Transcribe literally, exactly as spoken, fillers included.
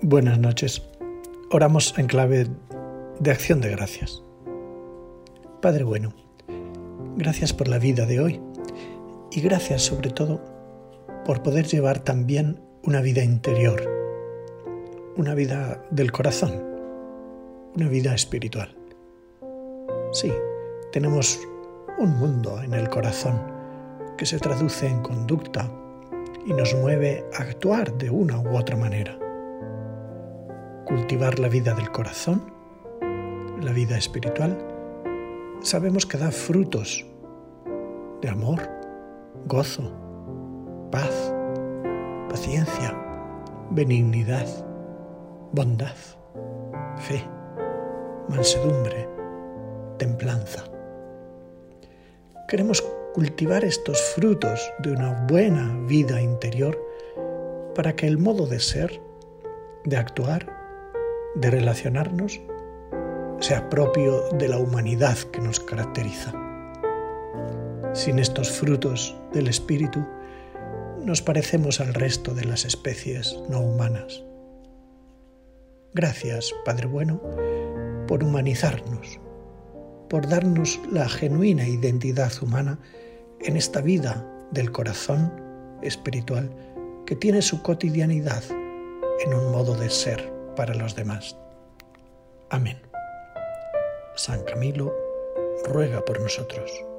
Buenas noches. Oramos en clave de acción de gracias. Padre bueno, gracias por la vida de hoy y gracias sobre todo por poder llevar también una vida interior, una vida del corazón, una vida espiritual. Sí, tenemos un mundo en el corazón que se traduce en conducta y nos mueve a actuar de una u otra manera. Cultivar la vida del corazón, la vida espiritual, sabemos que da frutos de amor, gozo, paz, paciencia, benignidad, bondad, fe, mansedumbre, templanza. Queremos cultivar estos frutos de una buena vida interior para que el modo de ser, de actuar, de relacionarnos, sea propio de la humanidad que nos caracteriza. Sin estos frutos del espíritu, nos parecemos al resto de las especies no humanas. Gracias, Padre bueno, por humanizarnos, por darnos la genuina identidad humana en esta vida del corazón espiritual que tiene su cotidianidad en un modo de ser para los demás. Amén. San Camilo ruega por nosotros.